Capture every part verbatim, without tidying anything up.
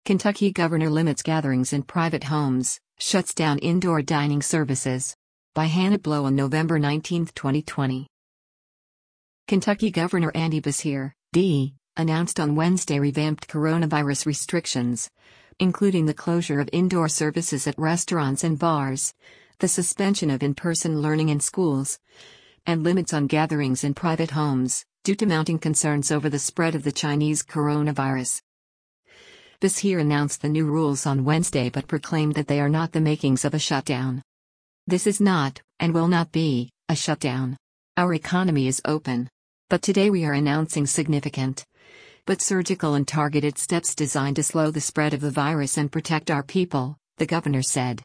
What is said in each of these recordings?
Kentucky governor limits gatherings in private homes, shuts down indoor dining services. By Hannah Blow on November nineteenth, twenty twenty. Kentucky Governor Andy Beshear, D, announced on Wednesday revamped coronavirus restrictions, including the closure of indoor services at restaurants and bars, the suspension of in-person learning in schools, and limits on gatherings in private homes, due to mounting concerns over the spread of the Chinese coronavirus. Beshear announced the new rules on Wednesday but proclaimed that they are not the makings of a shutdown. This is not, and will not be, a shutdown. Our economy is open. But today we are announcing significant, but surgical and targeted steps designed to slow the spread of the virus and protect our people, the governor said.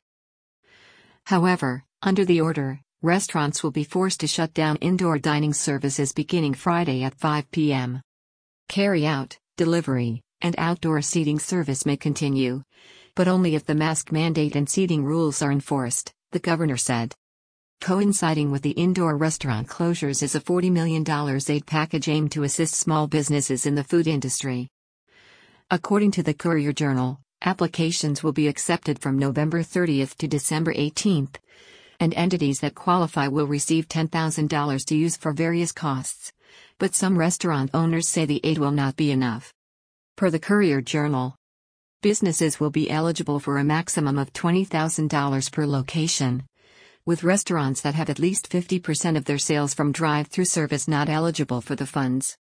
However, under the order, restaurants will be forced to shut down indoor dining services beginning Friday at five p m Carry-out, delivery, and outdoor seating service may continue, but only if the mask mandate and seating rules are enforced, the governor said. Coinciding with the indoor restaurant closures is a forty million dollars aid package aimed to assist small businesses in the food industry. According to the Courier-Journal, applications will be accepted from November thirtieth to December eighteenth, and entities that qualify will receive ten thousand dollars to use for various costs, but some restaurant owners say the aid will not be enough. Per the Courier-Journal, businesses will be eligible for a maximum of twenty thousand dollars per location, with restaurants that have at least fifty percent of their sales from drive-through service not eligible for the funds.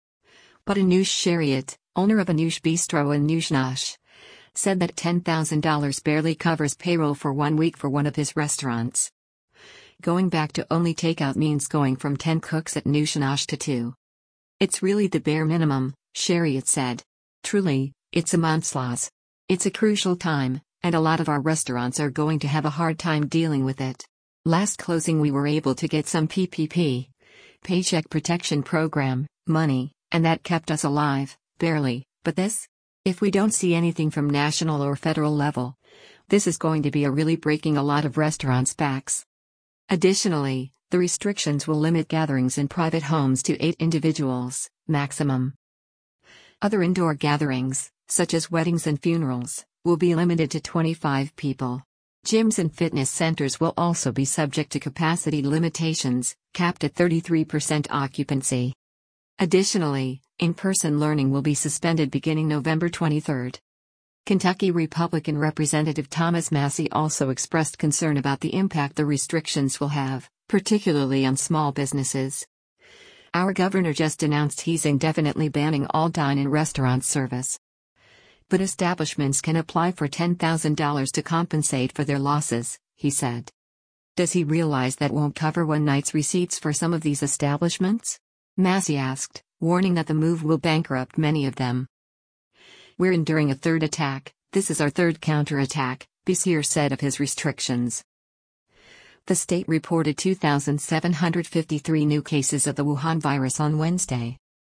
But Anush Shariat, owner of Anush Bistro in Nushnash, said that ten thousand dollars barely covers payroll for one week for one of his restaurants. Going back to only takeout means going from ten cooks at Nushnash to two. It's really the bare minimum, Shariat said. Truly, it's a month's loss. It's a crucial time, and a lot of our restaurants are going to have a hard time dealing with it. Last closing we were able to get some P P P, Paycheck Protection Program, money, and that kept us alive, barely, but this? If we don't see anything from national or federal level, this is going to be a really breaking a lot of restaurants' backs. Additionally, the restrictions will limit gatherings in private homes to eight individuals, maximum. Other indoor gatherings, such as weddings and funerals, will be limited to twenty-five people. Gyms and fitness centers will also be subject to capacity limitations, capped at thirty-three percent occupancy. Additionally, in-person learning will be suspended beginning November twenty-third. Kentucky Republican Representative Thomas Massie also expressed concern about the impact the restrictions will have, particularly on small businesses. Our governor just announced he's indefinitely banning all dine-in restaurant service. But establishments can apply for ten thousand dollars to compensate for their losses, he said. Does he realize that won't cover one night's receipts for some of these establishments? Massie asked, warning that the move will bankrupt many of them. We're enduring a third attack. This is our third counterattack, Beshear said of his restrictions. The state reported two thousand seven hundred fifty-three new cases of the Wuhan virus on Wednesday.